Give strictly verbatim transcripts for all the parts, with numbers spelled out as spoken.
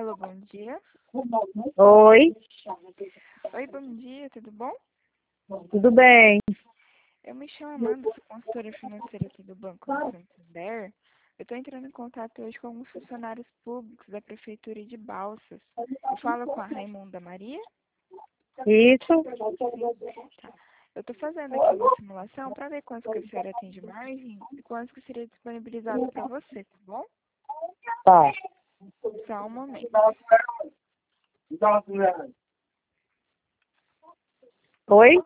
Alô, bom dia. Oi, Oi, bom dia, tudo bom? tudo bem? Eu me chamo Amanda, sou consultora financeira aqui do Banco do Santander. Eu estou entrando em contato hoje com alguns funcionários públicos da Prefeitura de Balsas. Eu falo com a Raimunda Maria? Isso? Tá. Eu estou fazendo aqui uma simulação para ver quanto que a senhora tem de margem e quanto que seria disponibilizado para você, tá bom? Tá. Só um momento. Oi?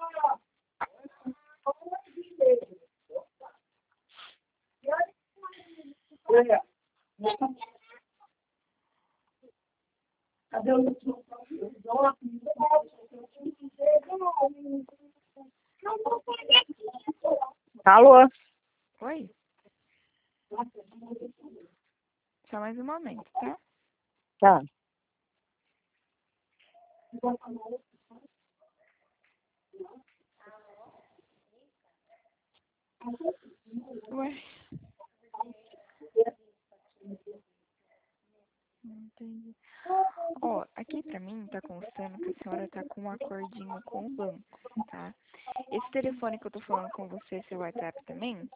Alô? Oi? Só mais um momento, tá? Tá. Ué? Não entendi. Ó, aqui pra mim tá constando que a senhora tá com um acordinho com o banco, tá? Esse telefone que eu tô falando com você, é seu WhatsApp também?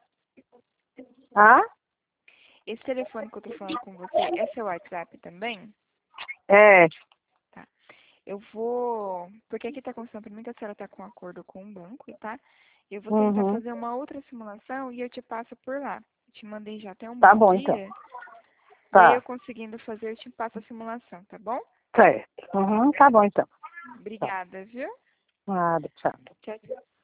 Ah? Esse telefone que eu tô falando com você é seu WhatsApp também? É. Tá. Eu vou... Porque aqui tá constando pra mim que a senhora tá com um acordo com o banco, tá? Eu vou tentar Uhum. fazer uma outra simulação e eu te passo por lá. Eu te mandei já até um Tá bom bom, então. dia. E aí eu Tá. conseguindo fazer, eu te passo a simulação, tá bom? Certo. Uhum. Tá bom, então. Tá. Obrigada, viu? Nada, tchau. Tchau, tchau.